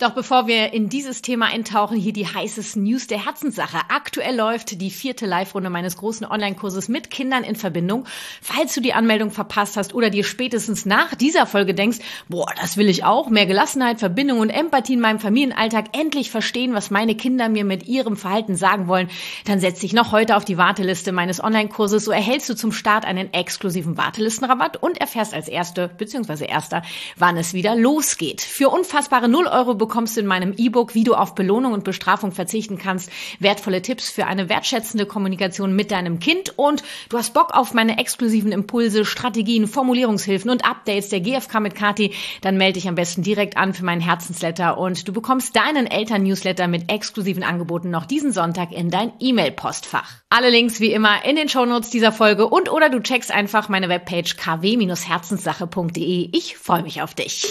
Doch bevor wir in dieses Thema eintauchen, hier die heißesten News der Herzenssache. Aktuell läuft die 4. Live-Runde meines großen Online-Kurses mit Kindern in Verbindung. Falls du die Anmeldung verpasst hast oder dir spätestens nach dieser Folge denkst, das will ich auch, mehr Gelassenheit, Verbindung und Empathie in meinem Familienalltag, endlich verstehen, was meine Kinder mir mit ihrem Verhalten sagen wollen, dann setz dich noch heute auf die Warteliste meines Online-Kurses. So erhältst du zum Start einen exklusiven Wartelistenrabatt und erfährst als Erster, wann es wieder losgeht. Für unfassbare 0 Euro bekommst du in meinem E-Book, wie du auf Belohnung und Bestrafung verzichten kannst, wertvolle Tipps für eine wertschätzende Kommunikation mit deinem Kind und du hast Bock auf meine exklusiven Impulse, Strategien, Formulierungshilfen und Updates der GfK mit Kathi, dann melde dich am besten direkt an für meinen Herzensletter und du bekommst deinen Eltern-Newsletter mit exklusiven Angeboten noch diesen Sonntag in dein E-Mail-Postfach. Alle Links wie immer in den Shownotes dieser Folge oder du checkst einfach meine Webpage kw-herzenssache.de. Ich freue mich auf dich.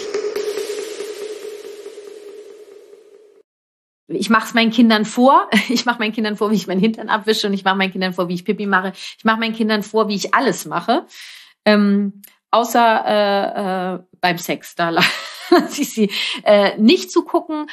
Ich mache es meinen Kindern vor. Ich mache meinen Kindern vor, wie ich meinen Hintern abwische und ich mache meinen Kindern vor, wie ich Pipi mache. Ich mache meinen Kindern vor, wie ich alles mache. Außer beim Sex. Da lasse ich sie nicht zugucken.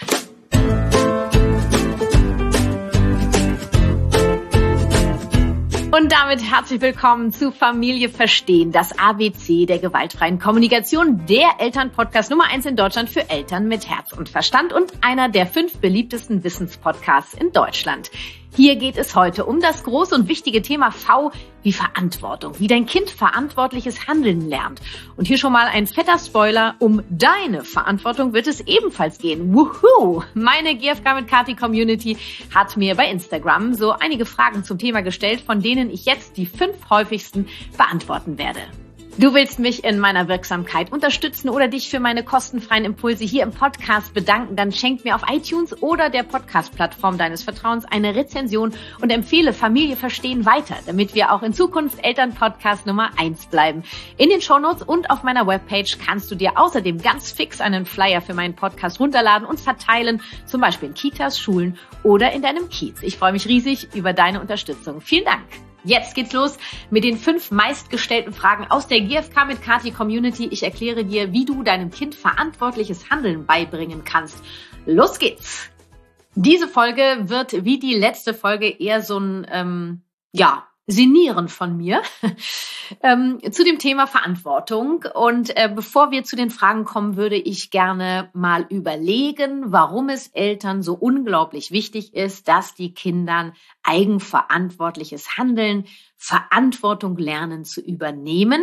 Und damit herzlich willkommen zu Familie Verstehen, das ABC der gewaltfreien Kommunikation, der Elternpodcast Nummer 1 in Deutschland für Eltern mit Herz und Verstand und einer der 5 beliebtesten Wissenspodcasts in Deutschland. Hier geht es heute um das große und wichtige Thema V wie Verantwortung, wie dein Kind verantwortliches Handeln lernt. Und hier schon mal ein fetter Spoiler, um deine Verantwortung wird es ebenfalls gehen. Wuhu! Meine GfK mit Kathi Community hat mir bei Instagram so einige Fragen zum Thema gestellt, von denen ich jetzt die 5 häufigsten beantworten werde. Du willst mich in meiner Wirksamkeit unterstützen oder dich für meine kostenfreien Impulse hier im Podcast bedanken, dann schenk mir auf iTunes oder der Podcast-Plattform deines Vertrauens eine Rezension und empfehle Familie Verstehen weiter, damit wir auch in Zukunft Elternpodcast Nummer 1 bleiben. In den Shownotes und auf meiner Webpage kannst du dir außerdem ganz fix einen Flyer für meinen Podcast runterladen und verteilen, zum Beispiel in Kitas, Schulen oder in deinem Kiez. Ich freue mich riesig über deine Unterstützung. Vielen Dank! Jetzt geht's los mit den 5 meistgestellten Fragen aus der GfK mit Kathi Community. Ich erkläre dir, wie du deinem Kind verantwortliches Handeln beibringen kannst. Los geht's! Diese Folge wird wie die letzte Folge eher so ein, Sinnieren von mir zu dem Thema Verantwortung. Und bevor wir zu den Fragen kommen, würde ich gerne mal überlegen, warum es Eltern so unglaublich wichtig ist, dass die Kindern eigenverantwortliches Handeln, Verantwortung lernen zu übernehmen.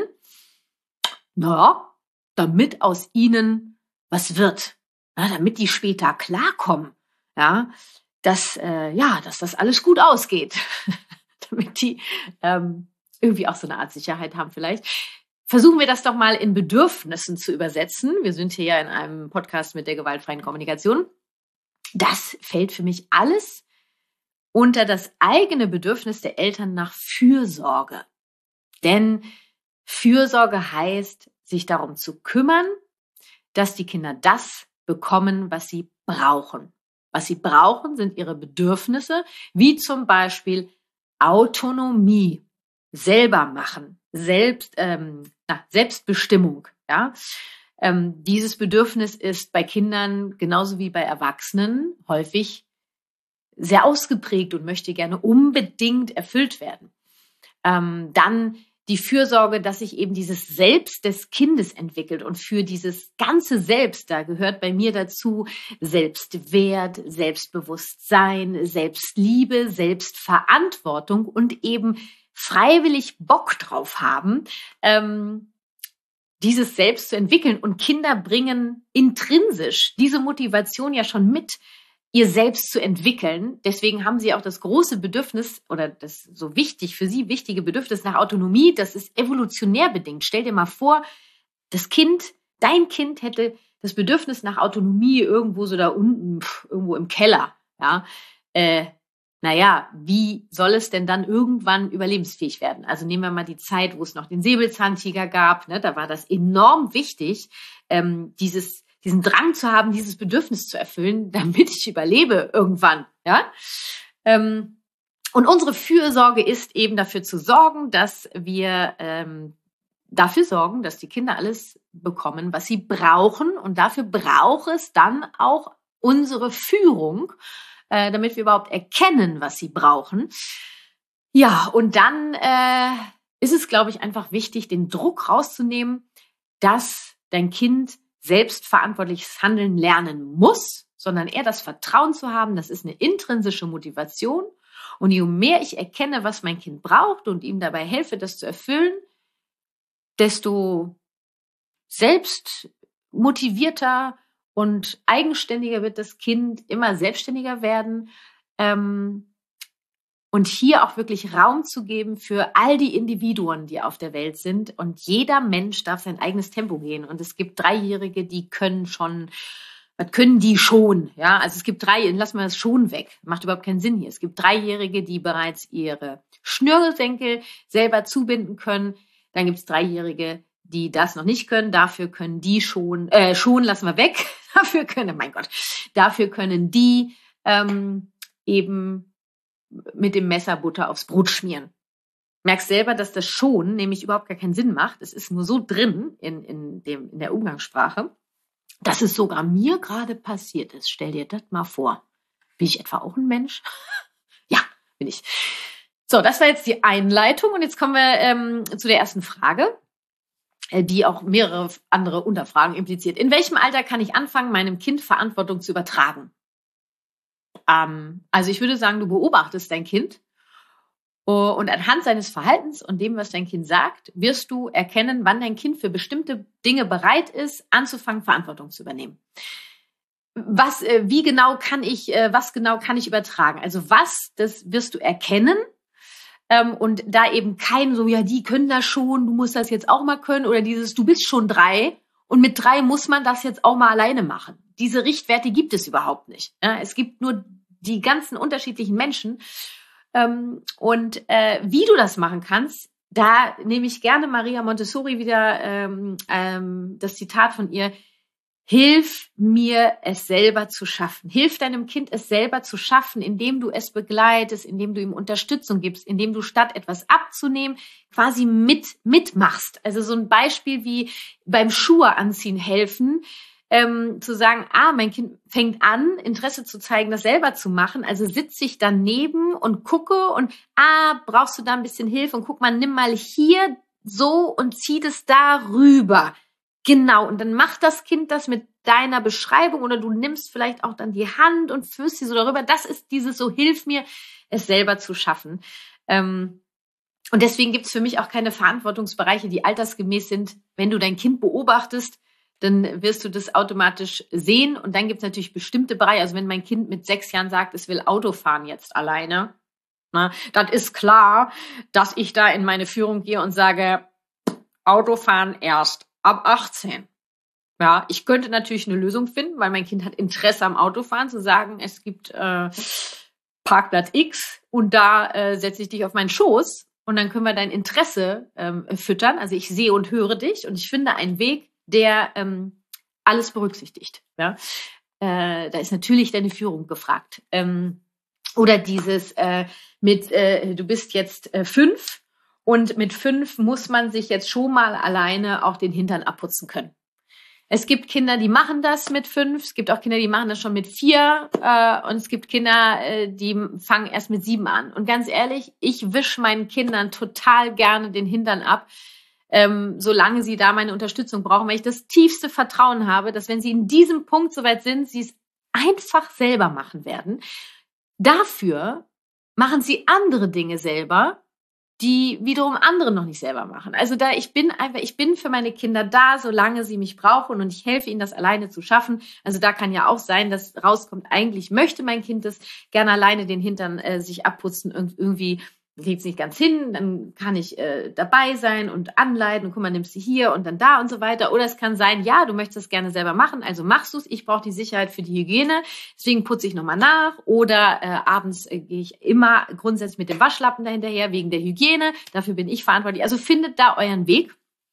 Damit aus ihnen was wird, damit die später klarkommen, dass das alles gut ausgeht. Damit die irgendwie auch so eine Art Sicherheit haben vielleicht. Versuchen wir das doch mal in Bedürfnissen zu übersetzen. Wir sind hier ja in einem Podcast mit der gewaltfreien Kommunikation. Das fällt für mich alles unter das eigene Bedürfnis der Eltern nach Fürsorge. Denn Fürsorge heißt, sich darum zu kümmern, dass die Kinder das bekommen, was sie brauchen. Was sie brauchen, sind ihre Bedürfnisse, wie zum Beispiel Autonomie, selber machen, Selbstbestimmung. Dieses Bedürfnis ist bei Kindern genauso wie bei Erwachsenen häufig sehr ausgeprägt und möchte gerne unbedingt erfüllt werden. Dann die Fürsorge, dass sich eben dieses Selbst des Kindes entwickelt und für dieses ganze Selbst, da gehört bei mir dazu Selbstwert, Selbstbewusstsein, Selbstliebe, Selbstverantwortung und eben freiwillig Bock drauf haben, dieses Selbst zu entwickeln. Und Kinder bringen intrinsisch diese Motivation ja schon mit, ihr Selbst zu entwickeln. Deswegen haben sie auch das große Bedürfnis oder das so wichtig, für sie wichtige Bedürfnis nach Autonomie. Das ist evolutionär bedingt. Stell dir mal vor, dein Kind hätte das Bedürfnis nach Autonomie irgendwo so da unten, irgendwo im Keller. Wie soll es denn dann irgendwann überlebensfähig werden? Also nehmen wir mal die Zeit, wo es noch den Säbelzahntiger gab. Da war das enorm wichtig, diesen Drang zu haben, dieses Bedürfnis zu erfüllen, damit ich überlebe irgendwann. Und unsere Fürsorge ist eben dafür zu sorgen, dass wir dafür sorgen, dass die Kinder alles bekommen, was sie brauchen. Und dafür braucht es dann auch unsere Führung, damit wir überhaupt erkennen, was sie brauchen. Ja, und dann ist es, glaube ich, einfach wichtig, den Druck rauszunehmen, dass dein Kind selbstverantwortliches Handeln lernen muss, sondern eher das Vertrauen zu haben, das ist eine intrinsische Motivation. Und je mehr ich erkenne, was mein Kind braucht und ihm dabei helfe, das zu erfüllen, desto selbstmotivierter und eigenständiger wird das Kind immer selbstständiger werden. Und hier auch wirklich Raum zu geben für all die Individuen, die auf der Welt sind. Und jeder Mensch darf sein eigenes Tempo gehen. Und es gibt Dreijährige, die können schon, was können die schon? Ja, also es gibt lassen wir das schon weg. Macht überhaupt keinen Sinn hier. Es gibt Dreijährige, die bereits ihre Schnürsenkel selber zubinden können. Dann gibt es Dreijährige, die das noch nicht können. Dafür können die schon lassen wir weg. Dafür können die eben mit dem Messer Butter aufs Brot schmieren. Merkst selber, dass das schon nämlich überhaupt gar keinen Sinn macht. Es ist nur so drin in der Umgangssprache, dass es sogar mir gerade passiert ist. Stell dir das mal vor. Bin ich etwa auch ein Mensch? Ja, bin ich. So, das war jetzt die Einleitung und jetzt kommen wir zu der ersten Frage, die auch mehrere andere Unterfragen impliziert. In welchem Alter kann ich anfangen, meinem Kind Verantwortung zu übertragen? Also ich würde sagen, du beobachtest dein Kind und anhand seines Verhaltens und dem, was dein Kind sagt, wirst du erkennen, wann dein Kind für bestimmte Dinge bereit ist, anzufangen, Verantwortung zu übernehmen. Was genau kann ich übertragen? Also das wirst du erkennen und da eben kein so, ja, die können das schon, du musst das jetzt auch mal können oder dieses, du bist schon 3 und mit 3 muss man das jetzt auch mal alleine machen. Diese Richtwerte gibt es überhaupt nicht. Ja, es gibt nur die ganzen unterschiedlichen Menschen. Und wie du das machen kannst, da nehme ich gerne Maria Montessori wieder das Zitat von ihr: Hilf mir, es selber zu schaffen. Hilf deinem Kind, es selber zu schaffen, indem du es begleitest, indem du ihm Unterstützung gibst, indem du statt etwas abzunehmen, quasi mitmachst. Also so ein Beispiel wie beim Schuhe anziehen helfen, zu sagen, mein Kind fängt an, Interesse zu zeigen, das selber zu machen. Also sitze ich daneben und gucke und, brauchst du da ein bisschen Hilfe? Und guck mal, nimm mal hier so und zieh das da rüber. Genau, und dann macht das Kind das mit deiner Beschreibung oder du nimmst vielleicht auch dann die Hand und führst sie so darüber. Das ist dieses so, hilf mir, es selber zu schaffen. Und deswegen gibt es für mich auch keine Verantwortungsbereiche, die altersgemäß sind. Wenn du dein Kind beobachtest, dann wirst du das automatisch sehen. Und dann gibt es natürlich bestimmte Bereiche. Also wenn mein Kind mit 6 Jahren sagt, es will Auto fahren jetzt alleine, dann ist klar, dass ich da in meine Führung gehe und sage, Autofahren erst ab 18. Ja, ich könnte natürlich eine Lösung finden, weil mein Kind hat Interesse am Autofahren, zu sagen, es gibt Parkplatz X und da setze ich dich auf meinen Schoß und dann können wir dein Interesse füttern. Also ich sehe und höre dich und ich finde einen Weg, der alles berücksichtigt. Ja? Da ist natürlich deine Führung gefragt. Oder dieses du bist jetzt 5 und mit 5 muss man sich jetzt schon mal alleine auch den Hintern abputzen können. Es gibt Kinder, die machen das mit 5. Es gibt auch Kinder, die machen das schon mit 4. Und es gibt Kinder, die fangen erst mit 7 an. Und ganz ehrlich, ich wische meinen Kindern total gerne den Hintern ab, solange sie da meine Unterstützung brauchen, weil ich das tiefste Vertrauen habe, dass wenn sie in diesem Punkt soweit sind, sie es einfach selber machen werden. Dafür machen sie andere Dinge selber, die wiederum andere noch nicht selber machen. Also ich bin für meine Kinder da, solange sie mich brauchen und ich helfe ihnen, das alleine zu schaffen. Also da kann ja auch sein, dass rauskommt, eigentlich möchte mein Kind das gerne alleine den Hintern sich abputzen und irgendwie kriegt es nicht ganz hin, dann kann ich dabei sein und anleiten und guck mal, nimmst du hier und dann da und so weiter. Oder es kann sein, ja, du möchtest das gerne selber machen, also machst du es. Ich brauche die Sicherheit für die Hygiene, deswegen putze ich nochmal nach. Oder abends gehe ich immer grundsätzlich mit dem Waschlappen dahinterher, wegen der Hygiene. Dafür bin ich verantwortlich. Also findet da euren Weg.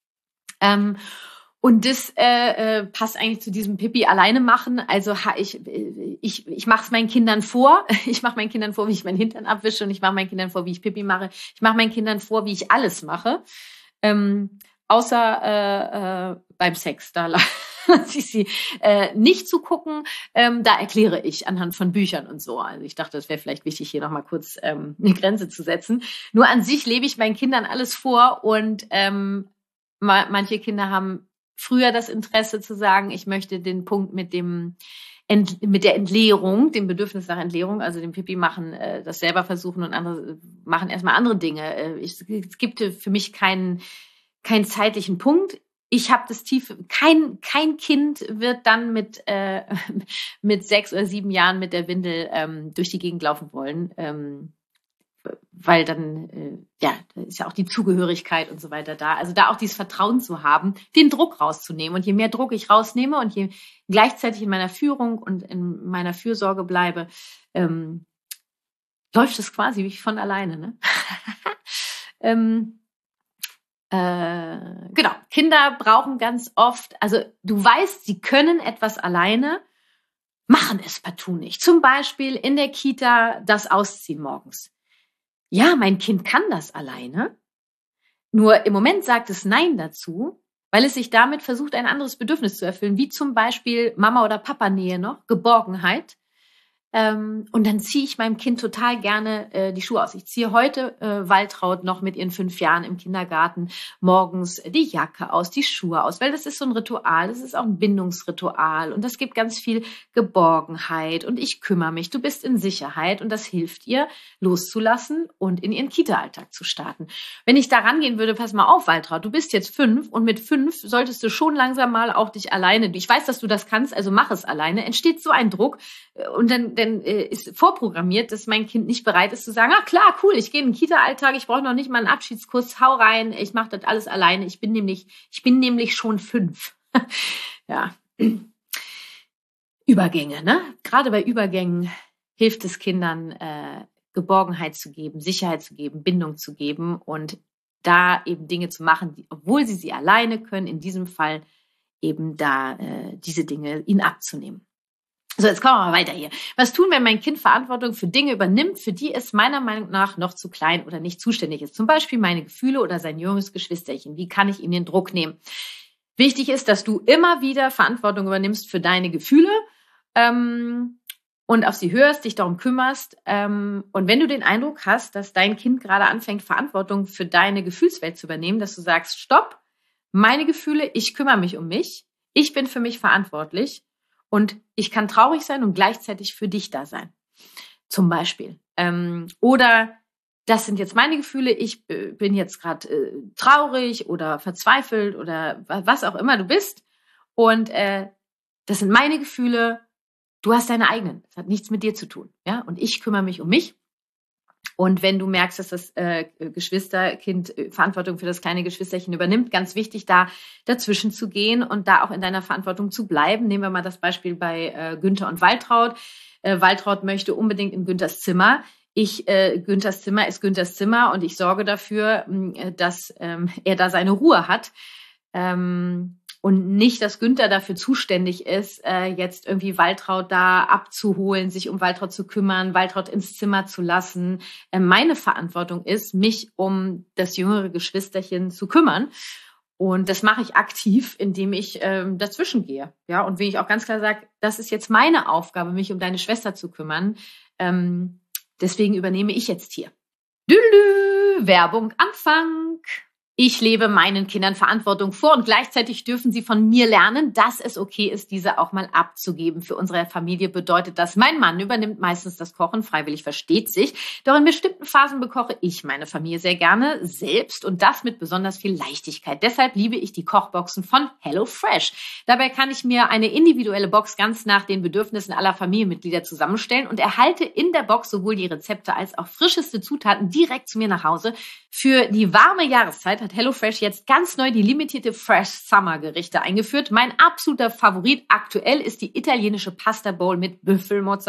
Und das passt eigentlich zu diesem Pipi alleine machen. Also ich mache es meinen Kindern vor. Ich mache meinen Kindern vor, wie ich meinen Hintern abwische und ich mache meinen Kindern vor, wie ich Pipi mache. Ich mache meinen Kindern vor, wie ich alles mache. Außer beim Sex. Da sie nicht zu gucken, da erkläre ich anhand von Büchern und so. Also ich dachte, das wäre vielleicht wichtig, hier nochmal kurz eine Grenze zu setzen. Nur an sich lebe ich meinen Kindern alles vor und manche Kinder haben früher das Interesse zu sagen, ich möchte den Punkt mit der Entleerung, dem Bedürfnis nach Entleerung, also dem Pipi machen, das selber versuchen und andere machen erstmal andere Dinge. Es gibt für mich keinen zeitlichen Punkt. Ich habe das tiefe, kein Kind wird dann mit 6 oder 7 Jahren mit der Windel durch die Gegend laufen wollen, weil dann, da ist ja auch die Zugehörigkeit und so weiter da. Also da auch dieses Vertrauen zu haben, den Druck rauszunehmen. Und je mehr Druck ich rausnehme und je gleichzeitig in meiner Führung und in meiner Fürsorge bleibe, läuft es quasi wie von alleine, ne? Genau, Kinder brauchen ganz oft, also du weißt, sie können etwas alleine, machen es partout nicht. Zum Beispiel in der Kita das Ausziehen morgens. Ja, mein Kind kann das alleine, nur im Moment sagt es Nein dazu, weil es sich damit versucht, ein anderes Bedürfnis zu erfüllen, wie zum Beispiel Mama- oder Papa-Nähe noch, Geborgenheit. Und dann ziehe ich meinem Kind total gerne die Schuhe aus. Ich ziehe heute Waltraud noch mit ihren 5 Jahren im Kindergarten morgens die Jacke aus, die Schuhe aus, weil das ist so ein Ritual, das ist auch ein Bindungsritual und das gibt ganz viel Geborgenheit und ich kümmere mich, du bist in Sicherheit und das hilft ihr, loszulassen und in ihren Kita-Alltag zu starten. Wenn ich da rangehen würde, pass mal auf, Waltraud, du bist jetzt 5 und mit 5 solltest du schon langsam mal auch dich alleine, ich weiß, dass du das kannst, also mach es alleine, entsteht so ein Druck und dann ist vorprogrammiert, dass mein Kind nicht bereit ist zu sagen, klar, cool, ich gehe in den Kita-Alltag, ich brauche noch nicht mal einen Abschiedskurs, hau rein, ich mache das alles alleine, ich bin nämlich schon 5. Ja. Übergänge, ne? Gerade bei Übergängen hilft es Kindern, Geborgenheit zu geben, Sicherheit zu geben, Bindung zu geben und da eben Dinge zu machen, obwohl sie alleine können, in diesem Fall eben da diese Dinge ihnen abzunehmen. So, jetzt kommen wir mal weiter hier. Was tun, wenn mein Kind Verantwortung für Dinge übernimmt, für die es meiner Meinung nach noch zu klein oder nicht zuständig ist? Zum Beispiel meine Gefühle oder sein junges Geschwisterchen. Wie kann ich ihm den Druck nehmen? Wichtig ist, dass du immer wieder Verantwortung übernimmst für deine Gefühle und auf sie hörst, dich darum kümmerst. Und wenn du den Eindruck hast, dass dein Kind gerade anfängt, Verantwortung für deine Gefühlswelt zu übernehmen, dass du sagst, stopp, meine Gefühle, ich kümmere mich um mich, ich bin für mich verantwortlich. Und ich kann traurig sein und gleichzeitig für dich da sein. Zum Beispiel. Oder das sind jetzt meine Gefühle, ich bin jetzt gerade traurig oder verzweifelt oder was auch immer du bist. Und das sind meine Gefühle, du hast deine eigenen. Das hat nichts mit dir zu tun. Ja? Und ich kümmere mich um mich. Und wenn du merkst, dass das Geschwisterkind Verantwortung für das kleine Geschwisterchen übernimmt, ganz wichtig, da dazwischen zu gehen und da auch in deiner Verantwortung zu bleiben. Nehmen wir mal das Beispiel bei Günther und Waltraud. Waltraud möchte unbedingt in Günthers Zimmer. Günthers Zimmer ist Günthers Zimmer und ich sorge dafür, dass er da seine Ruhe hat. Und nicht, dass Günther dafür zuständig ist, jetzt irgendwie Waltraud da abzuholen, sich um Waltraud zu kümmern, Waltraud ins Zimmer zu lassen. Meine Verantwortung ist, mich um das jüngere Geschwisterchen zu kümmern. Und das mache ich aktiv, indem ich dazwischen gehe. Ja, und wenn ich auch ganz klar sage, das ist jetzt meine Aufgabe, mich um deine Schwester zu kümmern. Deswegen übernehme ich jetzt hier. Werbung Anfang. Ich lebe meinen Kindern Verantwortung vor und gleichzeitig dürfen sie von mir lernen, dass es okay ist, diese auch mal abzugeben. Für unsere Familie bedeutet das, mein Mann übernimmt meistens das Kochen, freiwillig versteht sich. Doch in bestimmten Phasen bekoche ich meine Familie sehr gerne selbst und das mit besonders viel Leichtigkeit. Deshalb liebe ich die Kochboxen von HelloFresh. Dabei kann ich mir eine individuelle Box ganz nach den Bedürfnissen aller Familienmitglieder zusammenstellen und erhalte in der Box sowohl die Rezepte als auch frischeste Zutaten direkt zu mir nach Hause. Für die warme Jahreszeit hat HelloFresh jetzt ganz neu die limitierte Fresh Summer Gerichte eingeführt. Mein absoluter Favorit aktuell ist die italienische Pasta Bowl mit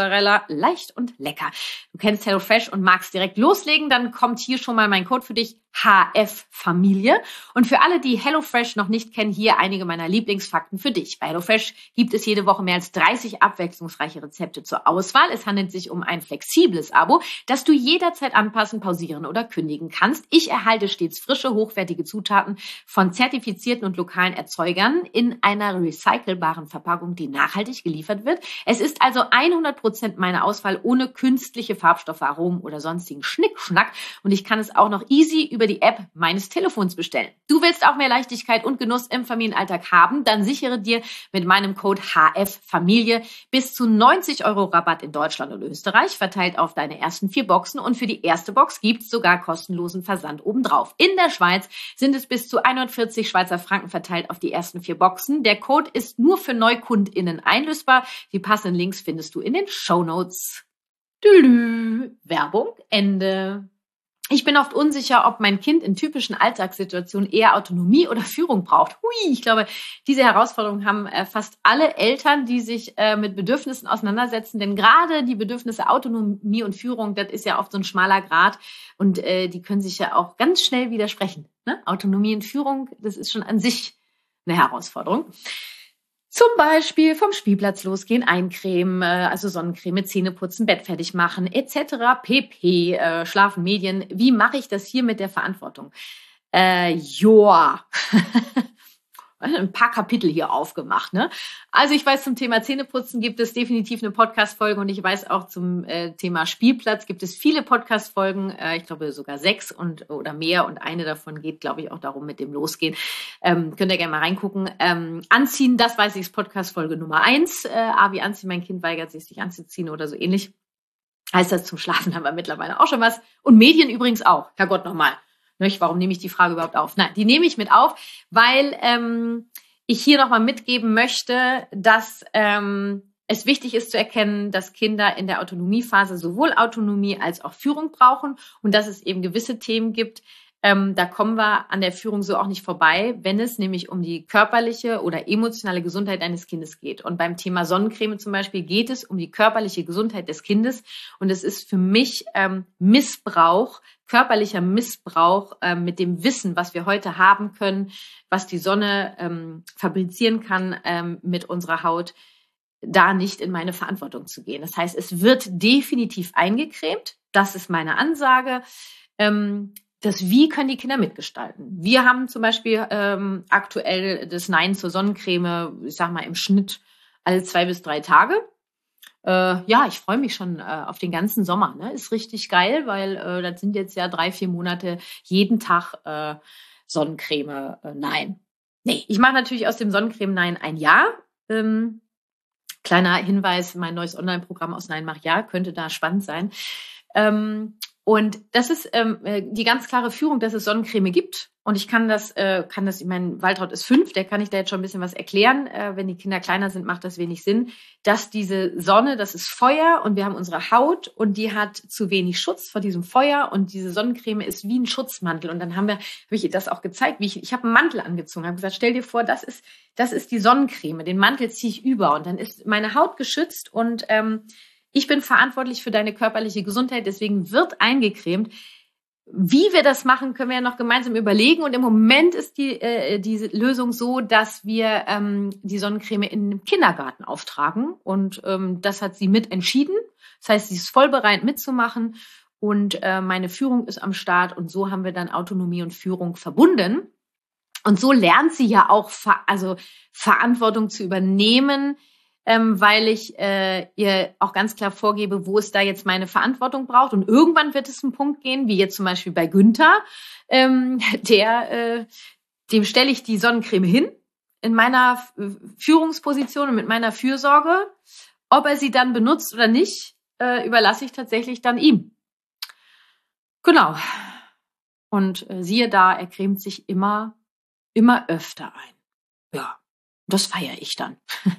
Büffelmozzarella. Leicht und lecker. Du kennst HelloFresh und magst direkt loslegen, dann kommt hier schon mal mein Code für dich. HF-Familie. Und für alle, die HelloFresh noch nicht kennen, hier einige meiner Lieblingsfakten für dich. Bei HelloFresh gibt es jede Woche mehr als 30 abwechslungsreiche Rezepte zur Auswahl. Es handelt sich um ein flexibles Abo, das du jederzeit anpassen, pausieren oder kündigen kannst. Ich erhalte stets frische, hochwertige Zutaten von zertifizierten und lokalen Erzeugern in einer recycelbaren Verpackung, die nachhaltig geliefert wird. Es ist also 100% meine Auswahl ohne künstliche Farbstoffe, Aromen oder sonstigen Schnickschnack. Und ich kann es auch noch easy über die App meines Telefons bestellen. Du willst auch mehr Leichtigkeit und Genuss im Familienalltag haben? Dann sichere dir mit meinem Code HFFamilie bis zu 90 € Rabatt in Deutschland und Österreich, verteilt auf deine ersten 4 Boxen. Und für die erste Box gibt's sogar kostenlosen Versand obendrauf. In der Schweiz sind es bis zu 140 Schweizer Franken verteilt auf die ersten 4 Boxen. Der Code ist nur für NeukundInnen einlösbar. Die passenden Links findest du in den Shownotes. Werbung, Ende. Ich bin oft unsicher, ob mein Kind in typischen Alltagssituationen eher Autonomie oder Führung braucht. Ich glaube, diese Herausforderung haben fast alle Eltern, die sich mit Bedürfnissen auseinandersetzen. Denn gerade die Bedürfnisse Autonomie und Führung, das ist ja oft so ein schmaler Grat. Und die können sich ja auch ganz schnell widersprechen. Ne? Autonomie und Führung, das ist schon an sich eine Herausforderung. Zum Beispiel vom Spielplatz losgehen, eincremen, also Sonnencreme, Zähne putzen, Bett fertig machen, etc. pp. Schlafen, Medien. Wie mache ich das hier mit der Verantwortung? Ein paar Kapitel hier aufgemacht, ne? Also ich weiß, zum Thema Zähneputzen gibt es definitiv eine Podcast-Folge und ich weiß auch zum Thema Spielplatz gibt es viele Podcast-Folgen, ich glaube sogar 6 oder mehr und eine davon geht, glaube ich, auch darum mit dem Losgehen. Könnt ihr gerne mal reingucken. Anziehen, das weiß ich, ist Podcast-Folge Nummer 1. Wie anziehen, mein Kind weigert sich anzuziehen oder so ähnlich. Heißt das, zum Schlafen haben wir mittlerweile auch schon was. Und Medien übrigens auch, Herrgott nochmal. Warum nehme ich die Frage überhaupt auf? Nein, die nehme ich mit auf, weil ich hier nochmal mitgeben möchte, dass es wichtig ist zu erkennen, dass Kinder in der Autonomiephase sowohl Autonomie als auch Führung brauchen und dass es eben gewisse Themen gibt, da kommen wir an der Führung so auch nicht vorbei, wenn es nämlich um die körperliche oder emotionale Gesundheit eines Kindes geht. Und beim Thema Sonnencreme zum Beispiel geht es um die körperliche Gesundheit des Kindes. Und es ist für mich Missbrauch, körperlicher Missbrauch mit dem Wissen, was wir heute haben können, was die Sonne fabrizieren kann mit unserer Haut, da nicht in meine Verantwortung zu gehen. Das heißt, es wird definitiv eingecremt. Das ist meine Ansage. Wie können die Kinder mitgestalten? Wir haben zum Beispiel aktuell das Nein zur Sonnencreme, ich sag mal im Schnitt alle 2 bis 3 Tage. Ich freue mich schon auf den ganzen Sommer. Ne? Ist richtig geil, weil das sind jetzt ja 3-4 Monate jeden Tag Sonnencreme Nein. Nee, ich mache natürlich aus dem Sonnencreme Nein ein Ja. Kleiner Hinweis, mein neues Online-Programm aus Nein mach Ja könnte da spannend sein. Und das ist die ganz klare Führung, dass es Sonnencreme gibt. Und ich kann das, ich meine, Waltraud ist 5, der kann ich da jetzt schon ein bisschen was erklären. Wenn die Kinder kleiner sind, macht das wenig Sinn. Dass diese Sonne, das ist Feuer und wir haben unsere Haut und die hat zu wenig Schutz vor diesem Feuer und diese Sonnencreme ist wie ein Schutzmantel. Und dann habe ich ihr das auch gezeigt, ich habe einen Mantel angezogen, habe gesagt, stell dir vor, das ist die Sonnencreme, den Mantel ziehe ich über und dann ist meine Haut geschützt und ich bin verantwortlich für deine körperliche Gesundheit, deswegen wird eingecremt. Wie wir das machen, können wir ja noch gemeinsam überlegen. Und im Moment ist diese Lösung so, dass wir die Sonnencreme in den Kindergarten auftragen. Und das hat sie mit entschieden. Das heißt, sie ist voll bereit mitzumachen. Und meine Führung ist am Start. Und so haben wir dann Autonomie und Führung verbunden. Und so lernt sie ja auch Verantwortung zu übernehmen, weil ich ihr auch ganz klar vorgebe, wo es da jetzt meine Verantwortung braucht. Und irgendwann wird es einen Punkt gehen, wie jetzt zum Beispiel bei Günther, dem stelle ich die Sonnencreme hin in meiner Führungsposition und mit meiner Fürsorge. Ob er sie dann benutzt oder nicht, überlasse ich tatsächlich dann ihm. Genau. Und siehe da, er cremt sich immer öfter ein. Ja, das feiere ich dann.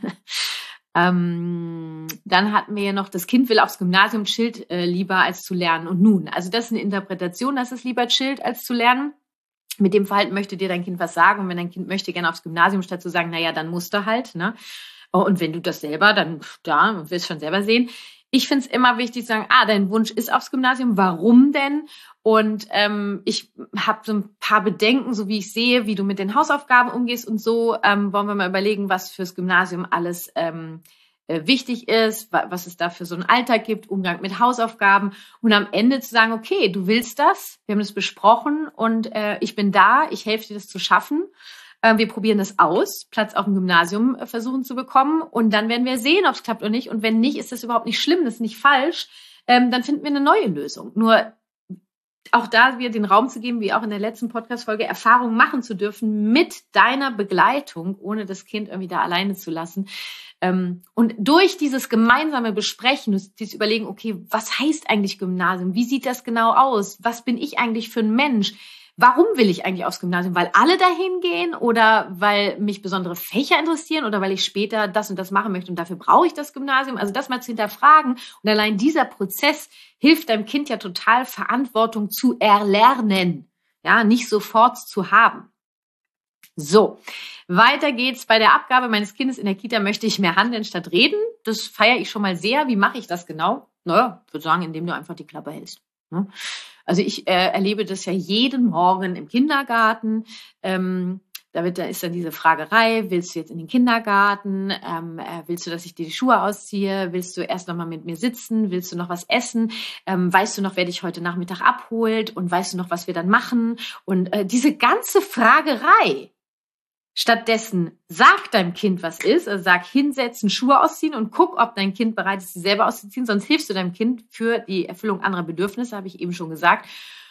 Dann hatten wir ja noch, das Kind will aufs Gymnasium, chillt lieber als zu lernen. Und nun, also das ist eine Interpretation, dass es lieber chillt als zu lernen. Mit dem Verhalten möchte dir dein Kind was sagen. Und wenn dein Kind möchte gerne aufs Gymnasium, statt zu sagen, naja, dann musst du halt. Ne? Und wenn du das selber, dann, ja, wirst schon selber sehen. ich finde es immer wichtig zu sagen, dein Wunsch ist aufs Gymnasium, warum denn? Und ich habe so ein paar Bedenken, so wie ich sehe, wie du mit den Hausaufgaben umgehst und so, wollen wir mal überlegen, was fürs Gymnasium alles wichtig ist, was es da für so einen Alltag gibt, Umgang mit Hausaufgaben und am Ende zu sagen, okay, du willst das, wir haben das besprochen und ich bin da, ich helfe dir das zu schaffen. Wir probieren das aus, Platz auf dem Gymnasium versuchen zu bekommen und dann werden wir sehen, ob es klappt oder nicht. Und wenn nicht, ist das überhaupt nicht schlimm, das ist nicht falsch. Dann finden wir eine neue Lösung. Nur auch da wieder den Raum zu geben, wie auch in der letzten Podcast-Folge, Erfahrungen machen zu dürfen mit deiner Begleitung, ohne das Kind irgendwie da alleine zu lassen. Und durch dieses gemeinsame Besprechen, dieses Überlegen, okay, was heißt eigentlich Gymnasium? Wie sieht das genau aus? Was bin ich eigentlich für ein Mensch? Warum will ich eigentlich aufs Gymnasium? Weil alle dahin gehen oder weil mich besondere Fächer interessieren oder weil ich später das und das machen möchte und dafür brauche ich das Gymnasium? Also das mal zu hinterfragen. Und allein dieser Prozess hilft deinem Kind ja total, Verantwortung zu erlernen, ja, nicht sofort zu haben. So, weiter geht's. Bei der Abgabe meines Kindes in der Kita möchte ich mehr handeln statt reden. Das feiere ich schon mal sehr. Wie mache ich das genau? Naja, ich würde sagen, indem du einfach die Klappe hältst. Also ich erlebe das ja jeden Morgen im Kindergarten. Da ist dann diese Fragerei, willst du jetzt in den Kindergarten? Willst du, dass ich dir die Schuhe ausziehe? Willst du erst noch mal mit mir sitzen? Willst du noch was essen? Weißt du noch, wer dich heute Nachmittag abholt? Und weißt du noch, was wir dann machen? Und diese ganze Fragerei. Stattdessen sag deinem Kind, was ist. Also sag, hinsetzen, Schuhe ausziehen und guck, ob dein Kind bereit ist, sie selber auszuziehen. Sonst hilfst du deinem Kind für die Erfüllung anderer Bedürfnisse, habe ich eben schon gesagt.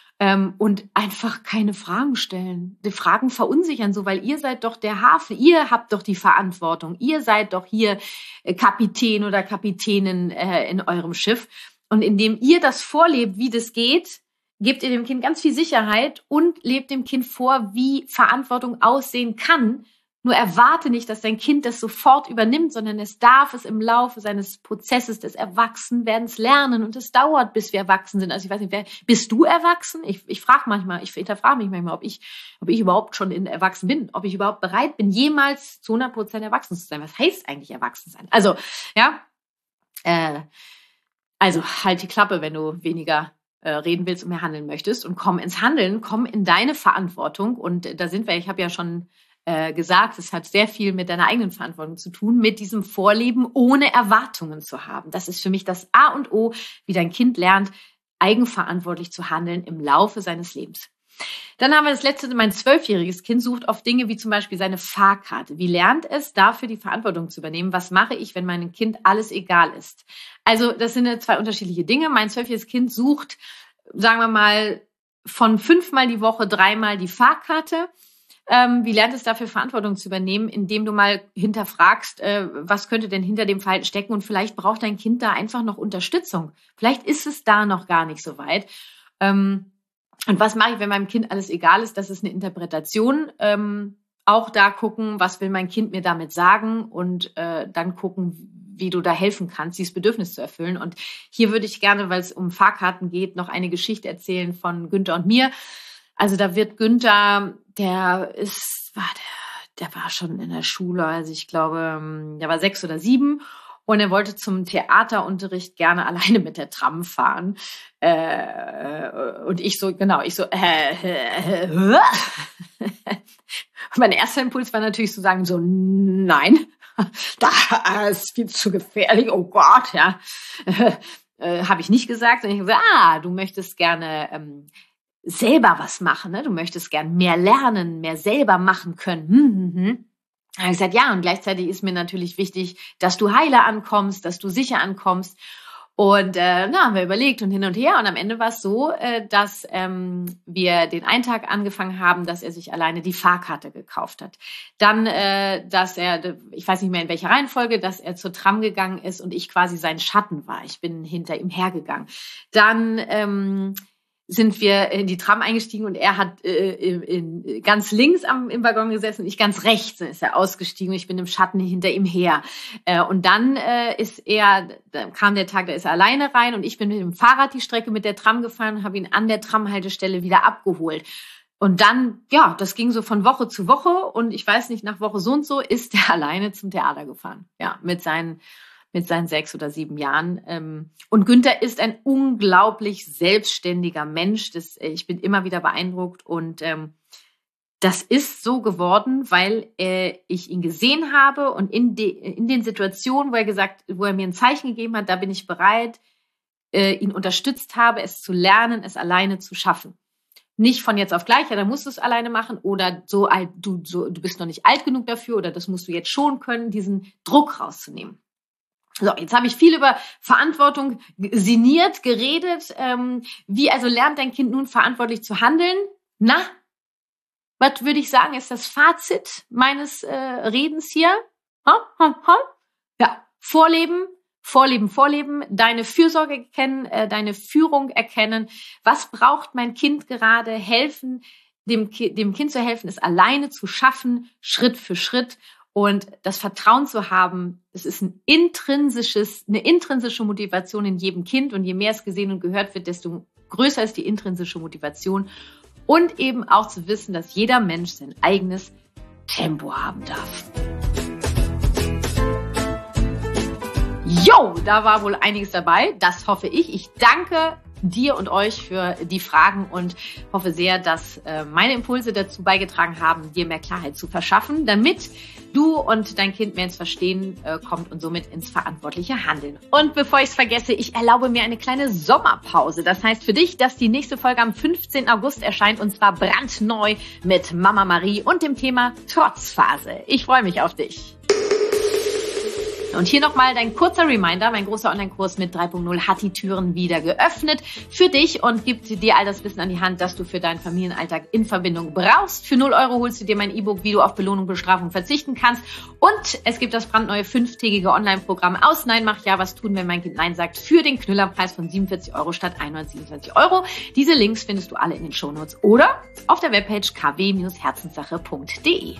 Und einfach keine Fragen stellen. Die Fragen verunsichern so, weil ihr seid doch der Hafen. Ihr habt doch die Verantwortung. Ihr seid doch hier Kapitän oder Kapitänin in eurem Schiff. Und indem ihr das vorlebt, wie das geht, gebt ihr dem Kind ganz viel Sicherheit und lebt dem Kind vor, wie Verantwortung aussehen kann. Nur erwarte nicht, dass dein Kind das sofort übernimmt, sondern es darf es im Laufe seines Prozesses des Erwachsenwerdens lernen. Und es dauert, bis wir erwachsen sind. Also ich weiß nicht, bist du erwachsen? Ich hinterfrage mich manchmal, ob ich überhaupt schon erwachsen bin, ob ich überhaupt bereit bin, jemals zu 100% erwachsen zu sein. Was heißt eigentlich erwachsen sein? Also, ja, halt die Klappe, wenn du weniger reden willst und mehr handeln möchtest und komm ins Handeln, komm in deine Verantwortung und da sind wir, ich habe ja schon gesagt, es hat sehr viel mit deiner eigenen Verantwortung zu tun, mit diesem Vorleben ohne Erwartungen zu haben. Das ist für mich das A und O, wie dein Kind lernt, eigenverantwortlich zu handeln im Laufe seines Lebens. Dann haben wir das letzte, mein 12-jähriges Kind sucht oft Dinge wie zum Beispiel seine Fahrkarte. Wie lernt es, dafür die Verantwortung zu übernehmen? Was mache ich, wenn meinem Kind alles egal ist? Also das sind 2 unterschiedliche Dinge. Mein 12-jähriges Kind sucht, sagen wir mal, von 5-mal die Woche 3-mal die Fahrkarte. Wie lernt es dafür, Verantwortung zu übernehmen, indem du mal hinterfragst, was könnte denn hinter dem Verhalten stecken? Und vielleicht braucht dein Kind da einfach noch Unterstützung. Vielleicht ist es da noch gar nicht so weit. Und was mache ich, wenn meinem Kind alles egal ist? Das ist eine Interpretation. Auch da gucken, was will mein Kind mir damit sagen und dann gucken, wie du da helfen kannst, dieses Bedürfnis zu erfüllen. Und hier würde ich gerne, weil es um Fahrkarten geht, noch eine Geschichte erzählen von Günther und mir. Also da wird Günther, der war schon in der Schule, also ich glaube, der war 6 oder 7. Und er wollte zum Theaterunterricht gerne alleine mit der Tram fahren. Und mein erster Impuls war natürlich zu sagen, so, nein, das ist viel zu gefährlich, oh Gott, ja. Habe ich nicht gesagt. Und ich habe gesagt, du möchtest gerne selber was machen, ne? Du möchtest gerne mehr lernen, mehr selber machen können. Da habe ich gesagt, ja, und gleichzeitig ist mir natürlich wichtig, dass du heile ankommst, dass du sicher ankommst. Und haben wir überlegt und hin und her. Und am Ende war es so, dass wir den einen Tag angefangen haben, dass er sich alleine die Fahrkarte gekauft hat. Dann, dass er, ich weiß nicht mehr in welcher Reihenfolge, dass er zur Tram gegangen ist und ich quasi sein Schatten war. Ich bin hinter ihm hergegangen. Dann sind wir in die Tram eingestiegen und er hat ganz links im Waggon gesessen und ich ganz rechts. Dann ist er ausgestiegen und ich bin im Schatten hinter ihm her. Und dann kam der Tag, da ist er alleine rein und ich bin mit dem Fahrrad die Strecke mit der Tram gefahren und habe ihn an der Tramhaltestelle wieder abgeholt. Und dann, ja, das ging so von Woche zu Woche und ich weiß nicht, nach Woche so und so ist er alleine zum Theater gefahren. Ja, mit seinen mit seinen 6 oder 7 Jahren. Und Günther ist ein unglaublich selbstständiger Mensch. Ich bin immer wieder beeindruckt. Und das ist so geworden, weil ich ihn gesehen habe und in den Situationen, wo er mir ein Zeichen gegeben hat, da bin ich bereit, ihn unterstützt habe, es zu lernen, es alleine zu schaffen. Nicht von jetzt auf gleich, ja, dann musst du es alleine machen oder du bist noch nicht alt genug dafür oder das musst du jetzt schon können, diesen Druck rauszunehmen. So, jetzt habe ich viel über Verantwortung sinniert, geredet. Wie also lernt dein Kind nun verantwortlich zu handeln? Na, was würde ich sagen, ist das Fazit meines Redens hier? Ja, Vorleben, deine Fürsorge erkennen, deine Führung erkennen. Was braucht mein Kind gerade? Helfen, dem Kind zu helfen, es alleine zu schaffen, Schritt für Schritt. Und das Vertrauen zu haben, es ist eine intrinsische Motivation in jedem Kind. Und je mehr es gesehen und gehört wird, desto größer ist die intrinsische Motivation. Und eben auch zu wissen, dass jeder Mensch sein eigenes Tempo haben darf. Jo, da war wohl einiges dabei. Das hoffe ich. Ich danke dir und euch für die Fragen und hoffe sehr, dass meine Impulse dazu beigetragen haben, dir mehr Klarheit zu verschaffen, damit du und dein Kind mehr ins Verstehen kommt und somit ins verantwortliche Handeln. Und bevor ich es vergesse, ich erlaube mir eine kleine Sommerpause. Das heißt für dich, dass die nächste Folge am 15. August erscheint und zwar brandneu mit Mama Marie und dem Thema Trotzphase. Ich freue mich auf dich. Und hier nochmal dein kurzer Reminder, mein großer Online-Kurs mit 3.0 hat die Türen wieder geöffnet für dich und gibt dir all das Wissen an die Hand, das du für deinen Familienalltag in Verbindung brauchst. Für 0 € holst du dir mein E-Book, wie du auf Belohnung, Bestrafung verzichten kannst. Und es gibt das brandneue 5-tägige Online-Programm aus Nein, mach ja, was tun, wenn mein Kind Nein sagt, für den Knüllerpreis von 47 € statt 127 €. Diese Links findest du alle in den Shownotes oder auf der Webpage kw-herzenssache.de.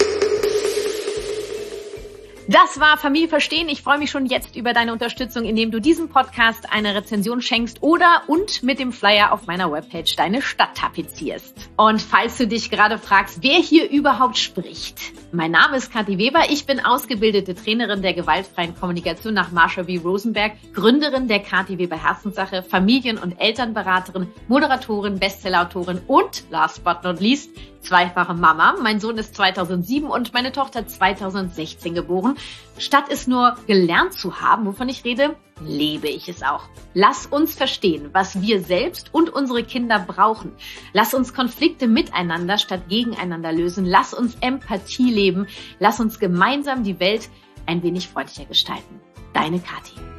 Das war Familie verstehen. Ich freue mich schon jetzt über deine Unterstützung, indem du diesem Podcast eine Rezension schenkst und mit dem Flyer auf meiner Webpage deine Stadt tapezierst. Und falls du dich gerade fragst, wer hier überhaupt spricht. Mein Name ist Kathi Weber. Ich bin ausgebildete Trainerin der gewaltfreien Kommunikation nach Marsha B. Rosenberg, Gründerin der Kathi Weber Herzenssache, Familien- und Elternberaterin, Moderatorin, Bestsellerautorin und last but not least zweifache Mama. Mein Sohn ist 2007 und meine Tochter 2016 geboren. Statt es nur gelernt zu haben, wovon ich rede, lebe ich es auch. Lass uns verstehen, was wir selbst und unsere Kinder brauchen. Lass uns Konflikte miteinander statt gegeneinander lösen. Lass uns Empathie leben. Lass uns gemeinsam die Welt ein wenig freundlicher gestalten. Deine Kathi.